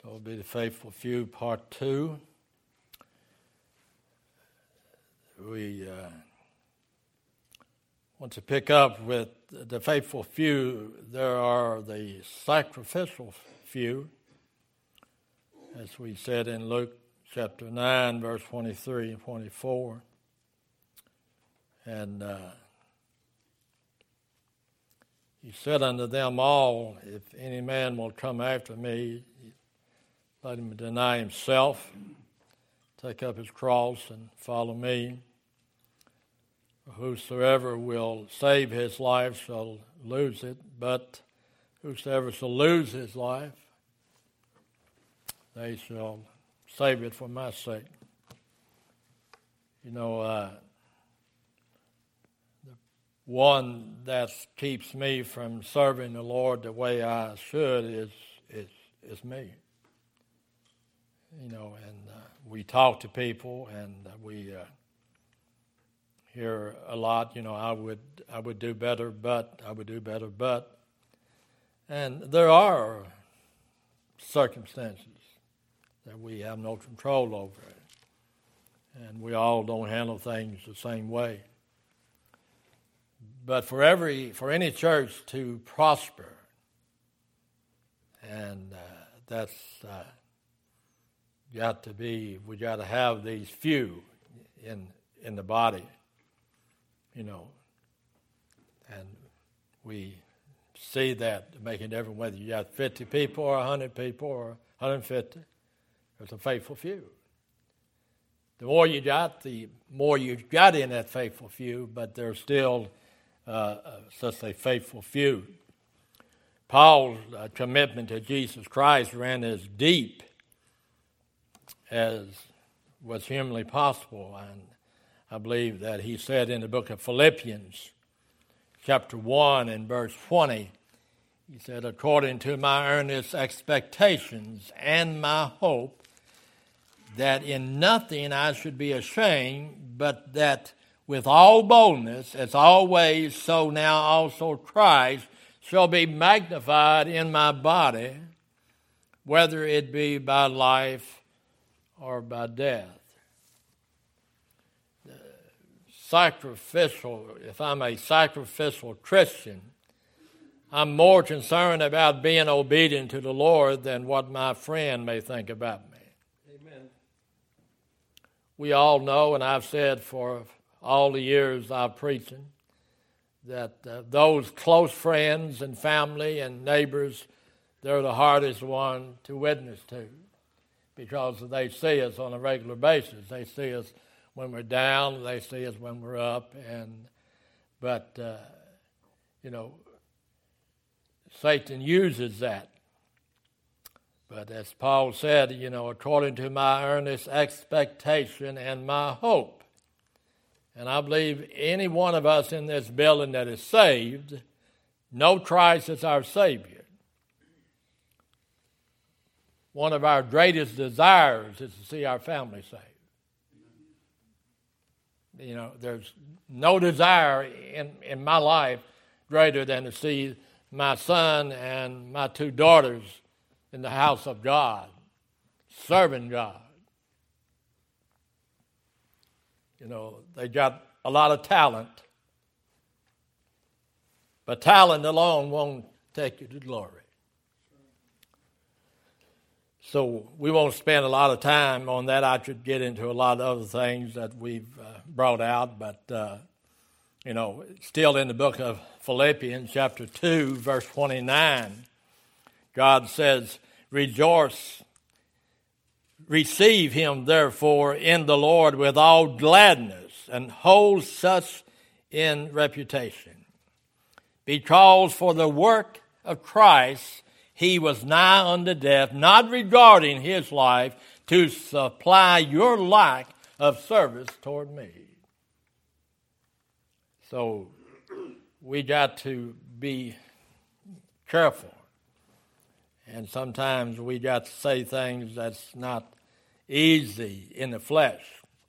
So it'll be the Faithful Few, Part 2. We want to pick up with the faithful few. There are the sacrificial few, as we said in Luke chapter 9, verse 23 and 24. And he said unto them all, if any man will come after me, let him deny himself, take up his cross, and follow me. Whosoever will save his life shall lose it, but whosoever shall lose his life, they shall save it for my sake. You know, the one that keeps me from serving the Lord the way I should is me. You know, and we talk to people, and we hear a lot. You know, I would do better, but I would do better, but. And there are circumstances that we have no control over, and we all don't handle things the same way. But for any church to prosper, and that's we got to have these few in the body, you know, and we see that making a difference whether you got 50 people or 100 people or 150. There's a faithful few. The more you got, the more you got in that faithful few, but there's still such a faithful few. Paul's commitment to Jesus Christ ran as deep as was humanly possible, and I believe that he said in the book of Philippians, chapter 1 and verse 20, he said, according to my earnest expectations and my hope, that in nothing I should be ashamed, but that with all boldness, as always, so now also Christ shall be magnified in my body, whether it be by life or by death. Sacrificial, if I'm a sacrificial Christian, I'm more concerned about being obedient to the Lord than what my friend may think about me. Amen. We all know, and I've said for all the years I've preaching, that those close friends and family and neighbors, they're the hardest one to witness to, because they see us on a regular basis. They see us when we're down, they see us when we're up, but you know, Satan uses that. But as Paul said, you know, according to my earnest expectation and my hope. And I believe any one of us in this building that is saved know Christ as our Savior. One of our greatest desires is to see our family saved. You know, there's no desire in my life greater than to see my son and my two daughters in the house of God, serving God. You know, they got a lot of talent, but talent alone won't take you to glory. So we won't spend a lot of time on that. I could get into a lot of other things that we've brought out, but, you know, still in the book of Philippians, chapter 2, verse 29, God says, rejoice, receive him therefore in the Lord with all gladness, and hold such in reputation. Because for the work of Christ he was nigh unto death, not regarding his life, to supply your lack of service toward me. So we got to be careful. And sometimes we got to say things that's not easy in the flesh.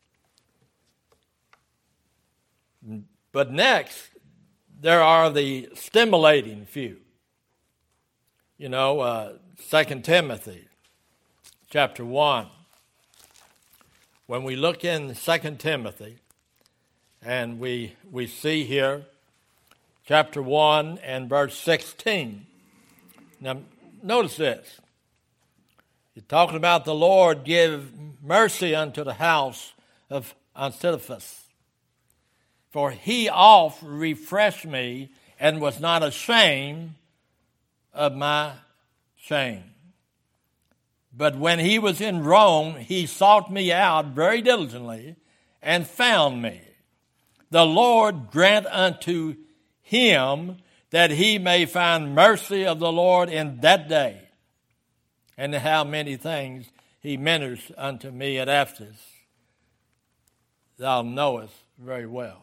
But next, there are the stimulating few. You know, 2 Timothy chapter 1. When we look in 2 Timothy, and we see here, chapter 1 and verse 16. Now, notice this. He's talking about the Lord give mercy unto the house of Onesiphorus. For he oft refreshed me and was not ashamed of my shame. But when he was in Rome, he sought me out very diligently and found me. The Lord grant unto him that he may find mercy of the Lord in that day. And how many things he ministers unto me at Ephesus, thou knowest very well.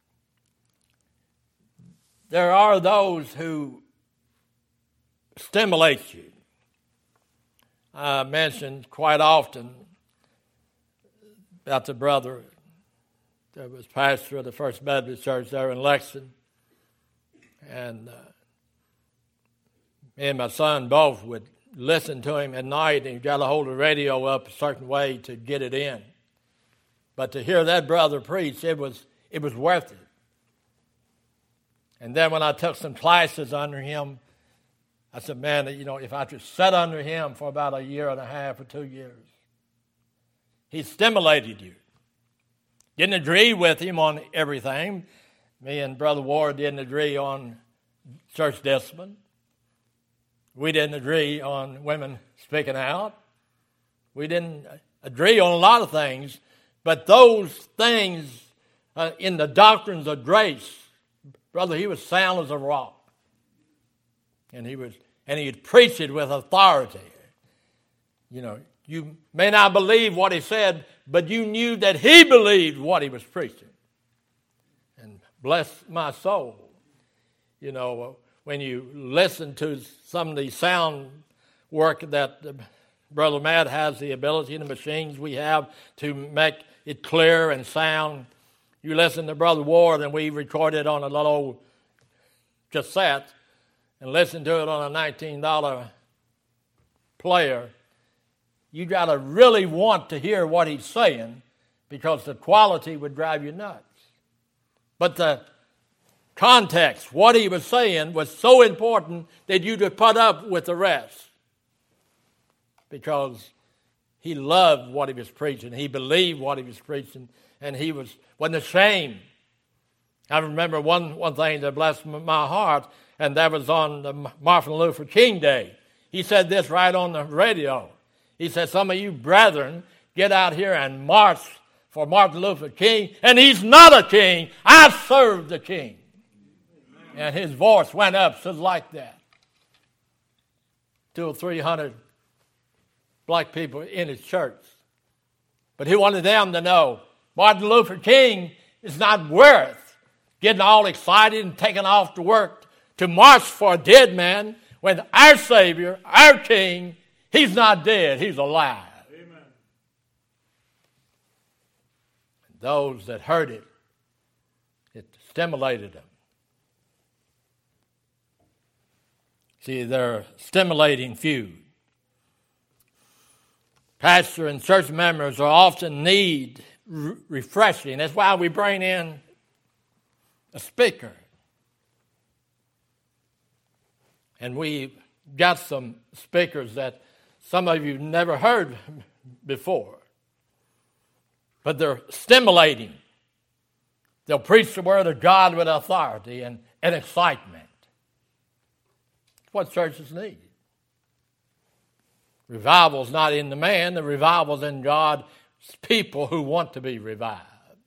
There are those who stimulate you. I mentioned quite often about the brother that was pastor of the First Methodist Church there in Lexington. And me and my son both would listen to him at night, and he got to hold the radio up a certain way to get it in. But to hear that brother preach, it was worth it. And then when I took some classes under him, I said, man, if I just sat under him for about a year and a half or 2 years, he stimulated you. Didn't agree with him on everything. Me and Brother Ward didn't agree on church discipline. We didn't agree on women speaking out. We didn't agree on a lot of things. But those things in the doctrines of grace, brother, he was sound as a rock. And he'd preach it with authority. You may not believe what he said, but you knew that he believed what he was preaching. And bless my soul. When you listen to some of the sound work that Brother Matt has the ability and the machines we have to make it clear and sound. You listen to Brother Ward, and we recorded on a little old cassette and listen to it on a $19 player. You got to really want to hear what he's saying because the quality would drive you nuts. But the context, what he was saying, was so important that you could put up with the rest because he loved what he was preaching. He believed what he was preaching, and he wasn't ashamed. I remember one thing that blessed my heart, and that was on the Martin Luther King Day. He said this right on the radio. He said, some of you brethren get out here and march for Martin Luther King, and he's not a king. I serve the king. And his voice went up just like that. 200 or 300 black people in his church. But he wanted them to know Martin Luther King is not worth getting all excited and taking off to work to march for a dead man when our Savior, our King, he's not dead, he's alive. Amen. Those that heard it, it stimulated them. See, they're stimulating few. Pastor and church members are often need refreshing. That's why we bring in a speaker. And we got some speakers that some of you never heard before. But they're stimulating. They'll preach the word of God with authority and excitement. That's what churches need. Revival's not in the man. The revival's in God's people who want to be revived.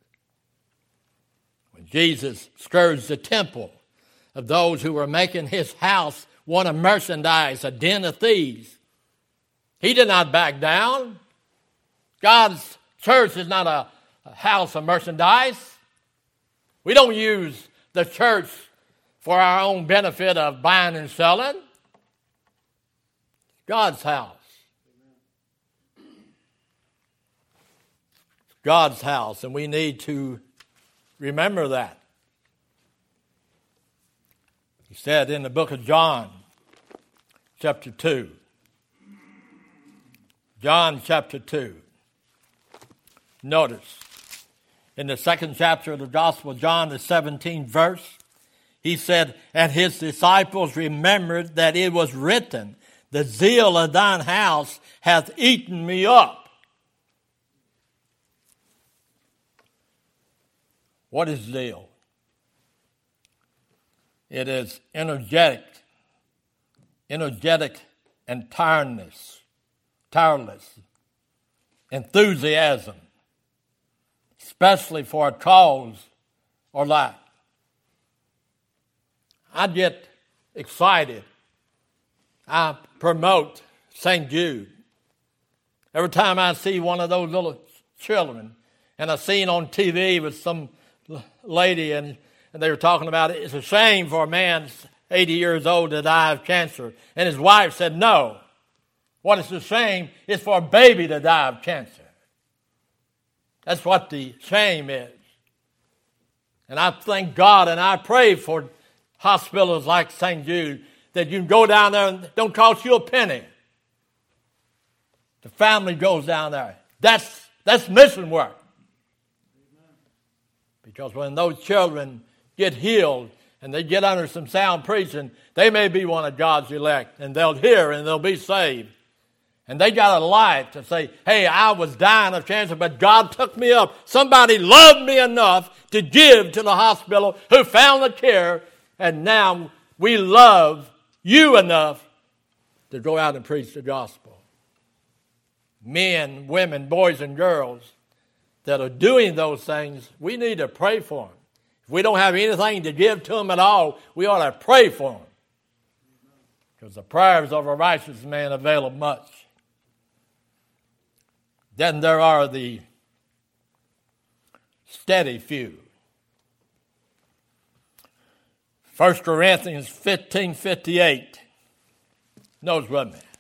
When Jesus scourged the temple of those who were making his house one of merchandise, a den of thieves, he did not back down. God's church is not a house of merchandise. We don't use the church for our own benefit of buying and selling. God's house. God's house, and we need to remember that. He said in the book of John, chapter 2, John chapter 2. Notice, in the second chapter of the Gospel of John, the 17th verse, he said, and his disciples remembered that it was written, the zeal of thine house hath eaten me up. What is zeal? It is energetic and tireless enthusiasm, especially for a cause or life. I get excited. I promote St. Jude. Every time I see one of those little children, and I seen on TV with some lady, and they were talking about it, it's a shame for a man 80 years old to die of cancer. And his wife said, no. What is a shame is for a baby to die of cancer. That's what the shame is. And I thank God and I pray for hospitals like St. Jude that you can go down there and it don't cost you a penny. The family goes down there. That's mission work. Because when those children get healed and they get under some sound preaching, they may be one of God's elect, and they'll hear and they'll be saved. And they got a life to say, hey, I was dying of cancer, but God took me up. Somebody loved me enough to give to the hospital who found the care, and now we love you enough to go out and preach the gospel. Men, women, boys, and girls that are doing those things, we need to pray for them. If we don't have anything to give to them at all, we ought to pray for them. Because the prayers of a righteous man avail much. Then there are the steady few. 1 Corinthians 15:58. Notice with me.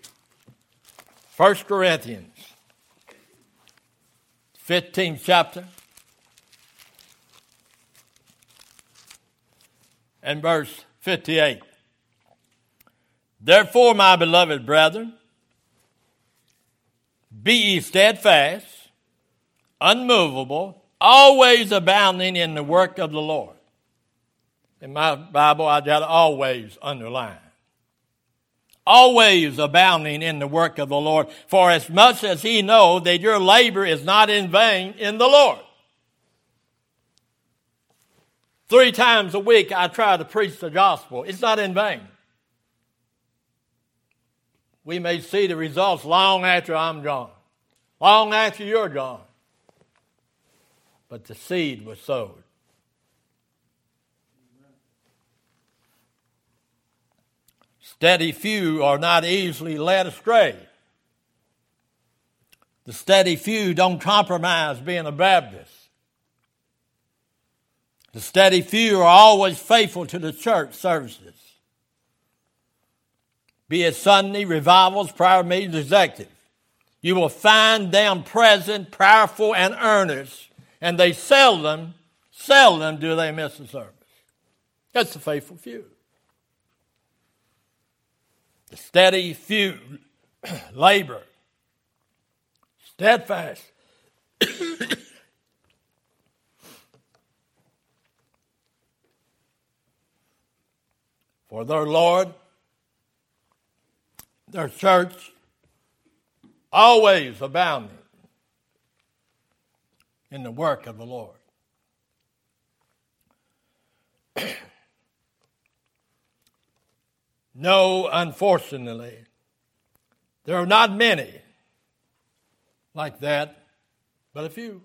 1 Corinthians 15th chapter and verse 58. Therefore, my beloved brethren, be ye steadfast, unmovable, always abounding in the work of the Lord. In my Bible, I got always underlined. Always abounding in the work of the Lord, for as much as ye know that your labor is not in vain in the Lord. 3 times a week I try to preach the gospel. It's not in vain. We may see the results long after I'm gone, long after you're gone. But the seed was sowed. Steady few are not easily led astray. The steady few don't compromise being a Baptist. The steady few are always faithful to the church services. Be it Sunday, revivals, prayer meetings, executive. You will find them present, prayerful, and earnest, and they seldom do they miss a service. That's the faithful few. The steady few labor, steadfast. For their Lord, their church, always abounding in the work of the Lord. No, unfortunately, there are not many like that, but a few.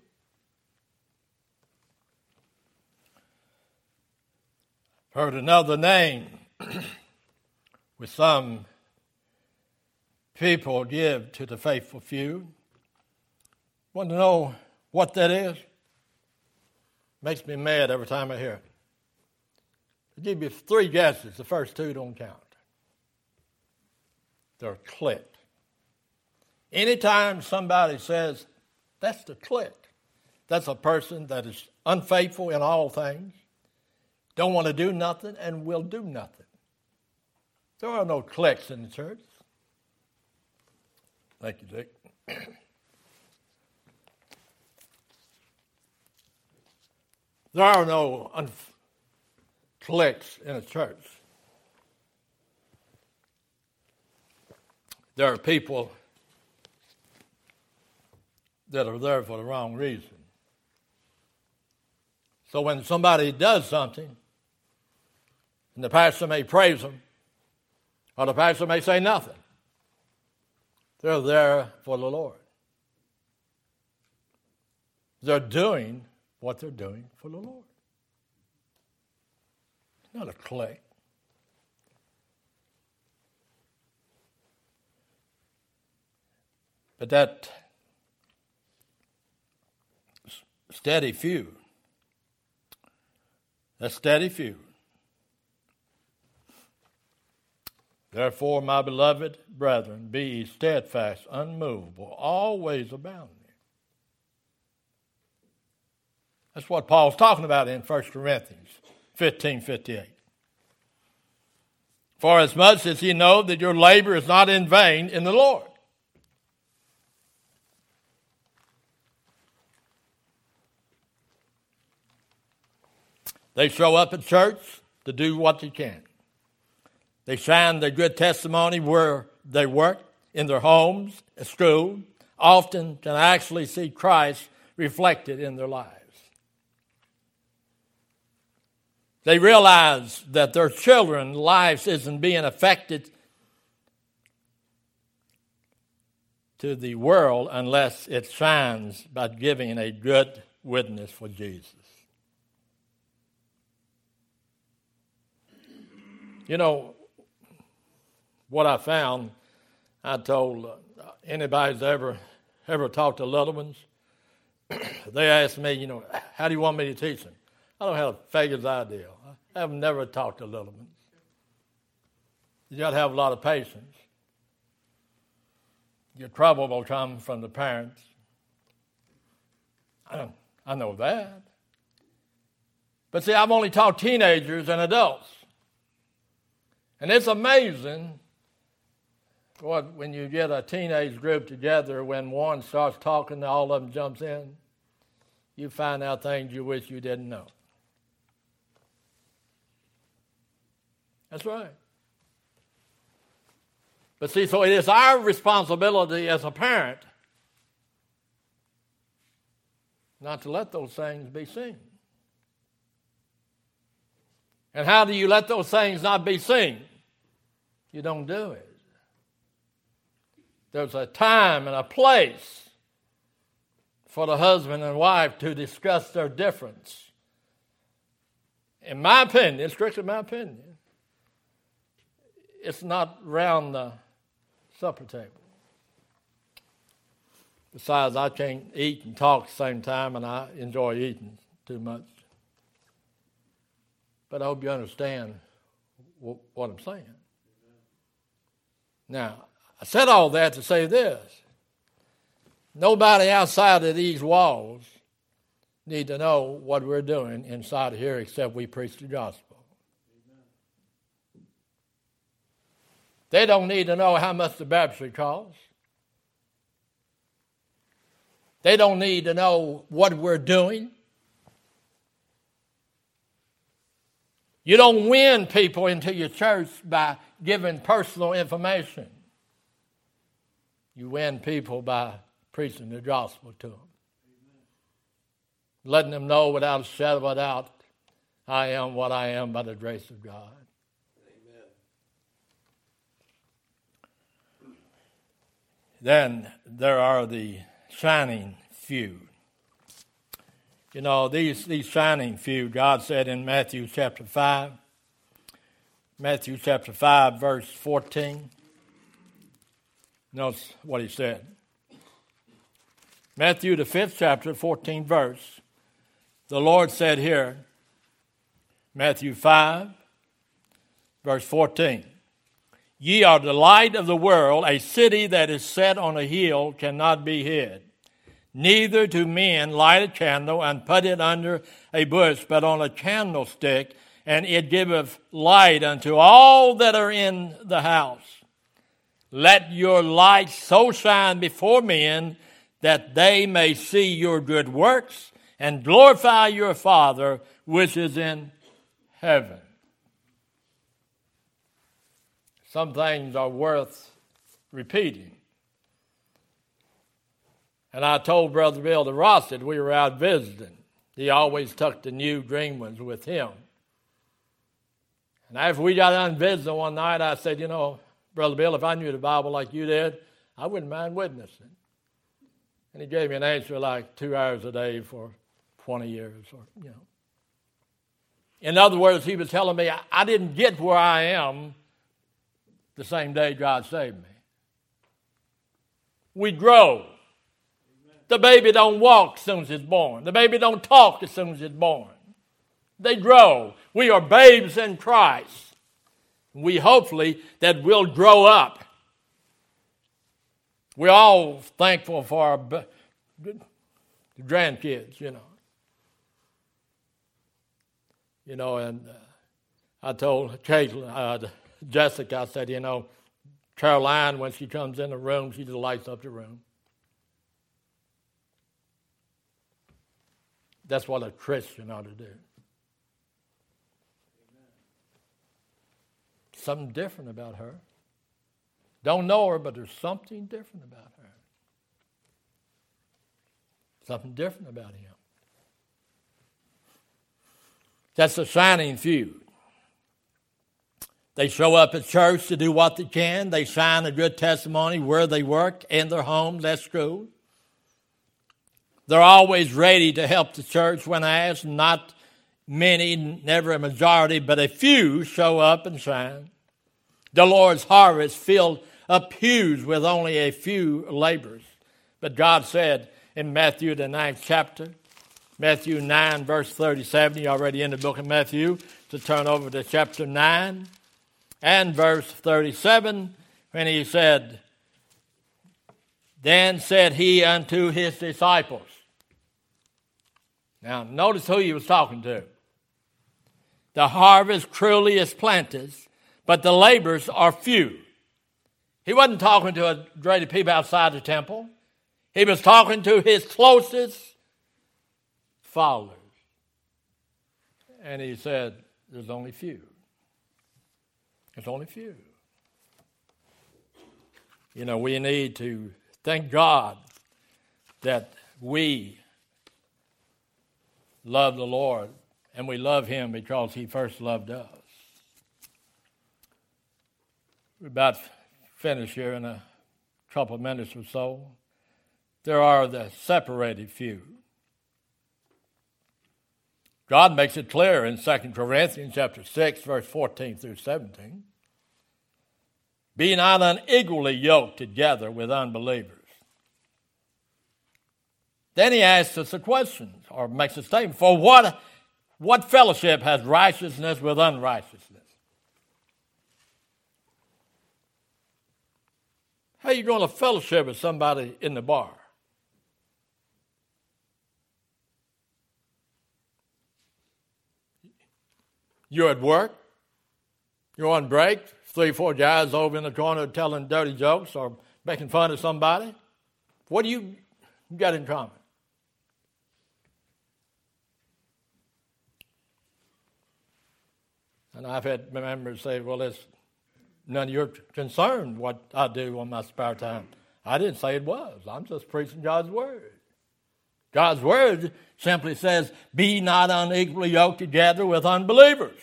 Heard another name with some people give to the faithful few. Want to know what that is? Makes me mad every time I hear it. I'll give you 3 guesses. The first 2 don't count. They're clique. Anytime somebody says, that's the clique, that's a person that is unfaithful in all things, don't want to do nothing, and will do nothing. There are no cliques in the church. Thank you, Dick. There are no cliques in a church. There are people that are there for the wrong reason. So when somebody does something, and the pastor may praise them, or the pastor may say nothing, they're there for the Lord. They're doing what they're doing for the Lord. It's not a clique. But that steady few, therefore, my beloved brethren, be ye steadfast, unmovable, always abounding. That's what Paul's talking about in 1 Corinthians 15:58. For as much as ye know that your labor is not in vain in the Lord. They show up at church to do what they can. They shine their good testimony where they work, in their homes, at school, often can actually see Christ reflected in their lives. They realize that their children's lives isn't being affected to the world unless it shines by giving a good witness for Jesus. You know, what I found, I told anybody's ever talked to little ones, they ask me, how do you want me to teach them? I don't have a figure's idea. I have never talked to little ones. You got to have a lot of patience. Your trouble will come from the parents. I know that. But see, I've only taught teenagers and adults. And it's amazing when you get a teenage group together, when one starts talking, all of them jumps in, you find out things you wish you didn't know. That's right. But see, so it is our responsibility as a parent not to let those things be seen. And how do you let those things not be seen? You don't do it. There's a time and a place for the husband and wife to discuss their difference. In my opinion, strictly my opinion, it's not around the supper table. Besides, I can't eat and talk at the same time, and I enjoy eating too much. But I hope you understand what I'm saying. Now, I said all that to say this. Nobody outside of these walls need to know what we're doing inside of here except we preach the gospel. They don't need to know how much the baptistry costs. They don't need to know what we're doing. You don't win people into your church by giving personal information. You win people by preaching the gospel to them. Letting them know without a shadow of a doubt, I am what I am by the grace of God. Then there are the shining few. You know, these shining few, God said in Matthew chapter 5, verse 14. Notice what he said. Matthew, the 5th chapter, 14th verse. The Lord said here, Matthew 5, verse 14. Ye are the light of the world. A city that is set on a hill cannot be hid. Neither do men light a candle and put it under a bush, but on a candlestick, and it giveth light unto all that are in the house. let your light so shine before men that they may see your good works and glorify your Father which is in heaven. Some things are worth repeating. And I told Brother Bill DeRoss that we were out visiting. He always took the new green ones with him. And after we got done visiting one night, I said, Brother Bill, if I knew the Bible like you did, I wouldn't mind witnessing. And he gave me an answer like 2 hours a day for 20 years. In other words, he was telling me I didn't get where I am the same day God saved me. We grow. The baby don't walk as soon as it's born. The baby don't talk as soon as it's born. They grow. We are babes in Christ. We hopefully that we'll grow up. We're all thankful for our grandkids, and I told Caitlin, Jessica, I said, Caroline, when she comes in the room, she just lights up the room. That's what a Christian ought to do. Something different about her. Don't know her, but there's something different about her. Something different about him. That's the shining few. They show up at church to do what they can. They shine a good testimony where they work, in their homes, at school. They're always ready to help the church when asked. Not many, never a majority, but a few show up and shine. The Lord's harvest filled up pews with only a few laborers. But God said in Matthew, the 9th chapter, Matthew 9, verse 37, you're already in the book of Matthew, to turn over to chapter 9 and verse 37, when he said, then said he unto his disciples. Now, notice who he was talking to. The harvest truly is plenteous, but the laborers are few. He wasn't talking to a great of people outside the temple. He was talking to his closest followers. And he said, there's only few. There's only few. We need to thank God that we love the Lord, and we love him because he first loved us. We're about to finish here in a couple of minutes or so. There are the separated few. God makes it clear in 2 Corinthians chapter 6, verse 14 through 17. Be not unequally yoked together with unbelievers. Then he asks us a question, or makes a statement. For what fellowship has righteousness with unrighteousness? How are you going to fellowship with somebody in the bar? You're at work. You're on break. 3 or 4 guys over in the corner telling dirty jokes or making fun of somebody. What do you got in common? And I've had members say, well, it's none of your concern what I do on my spare time. I didn't say it was. I'm just preaching God's word. God's word simply says, be not unequally yoked together with unbelievers.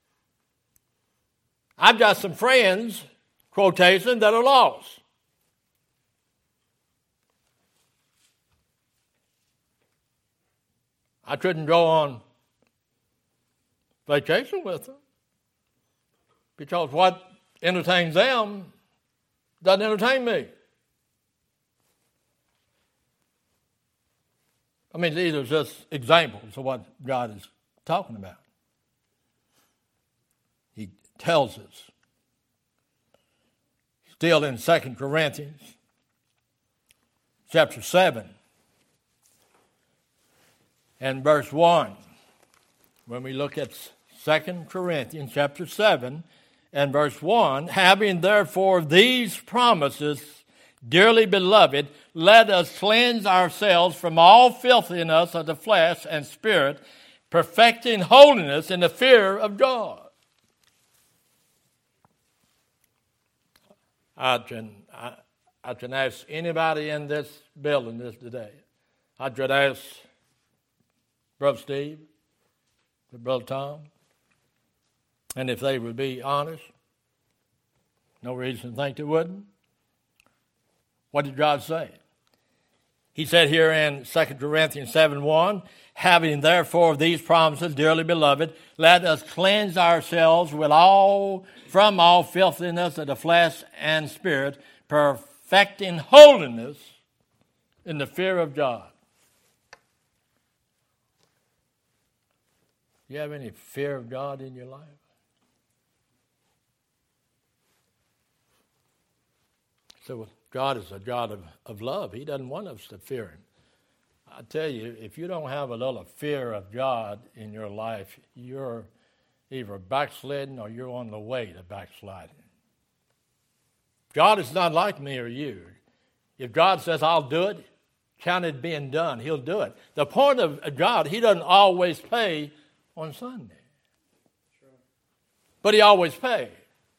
I've got some friends, quotation, that are lost. I couldn't go on vacation with them because what entertains them doesn't entertain me. I mean, these are just examples of what God is talking about. He tells us, still in 2 Corinthians chapter 7 and verse 1, when we look at 2 Corinthians chapter 7 and verse 1, having therefore these promises, dearly beloved, let us cleanse ourselves from all filthiness of the flesh and spirit, perfecting holiness in the fear of God. I can ask anybody in this building this today. I could ask Brother Steve, Brother Tom, and if they would be honest, no reason to think they wouldn't. What did God say? He said here in 2 Corinthians 7:1, having therefore these promises, dearly beloved, let us cleanse ourselves from all filthiness of the flesh and spirit, perfecting holiness in the fear of God. Do you have any fear of God in your life? So God is a God of love. He doesn't want us to fear him. I tell you, if you don't have a little fear of God in your life, you're either backsliding or you're on the way to backsliding. God is not like me or you. If God says, I'll do it, count it being done, he'll do it. The point of God, he doesn't always pay on Sunday. Sure. But he always pays.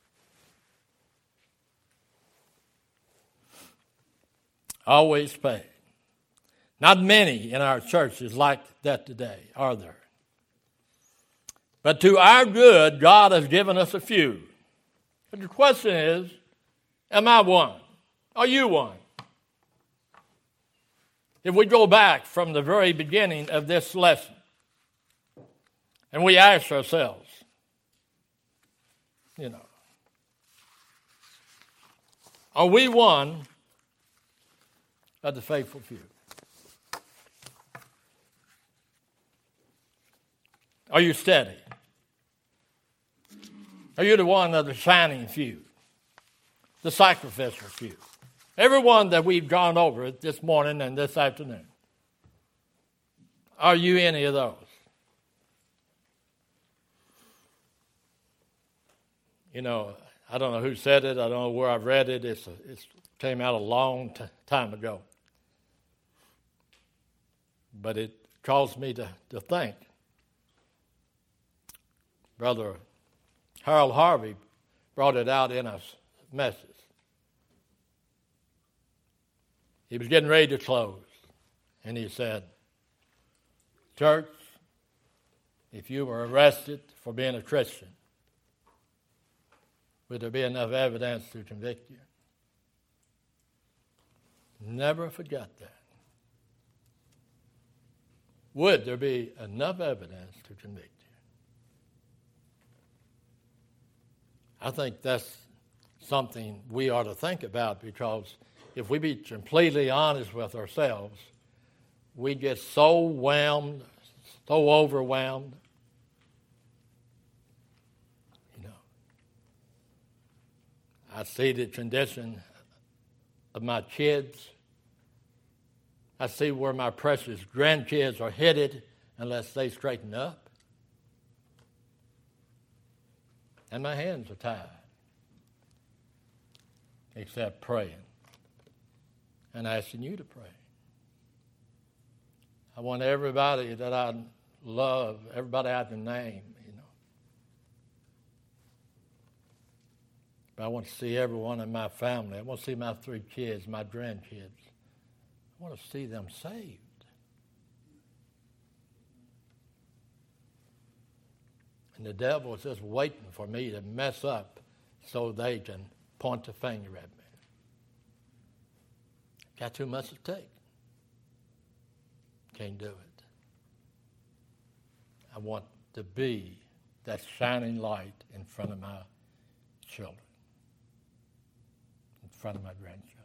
Always pay. Not many in our churches like that today, are there? But to our good, God has given us a few. But the question is, am I one? Are you one? If we go back from the very beginning of this lesson, and we ask ourselves, are we one of the faithful few? Are you steady? Are you the one of the shining few? The sacrificial few? Every one that we've gone over this morning and this afternoon. Are you any of those? I don't know who said it. I don't know where I've read it. It came out a long time ago. But it caused me to think. Brother Harold Harvey brought it out in a message. He was getting ready to close. And he said, church, if you were arrested for being a Christian, would there be enough evidence to convict you? Never forget that. Would there be enough evidence to convict you? I think that's something we ought to think about, because if we be completely honest with ourselves, we get so whelmed, so overwhelmed. I see the condition of my kids. I see where my precious grandkids are headed unless they straighten up. And my hands are tied, except praying and asking you to pray. I want everybody that I love, everybody I can name, But I want to see everyone in my family. I want to see my 3 kids, my grandkids. I want to see them saved. And the devil is just waiting for me to mess up so they can point the finger at me. Got too much to take. Can't do it. I want to be that shining light in front of my children, in front of my grandchildren.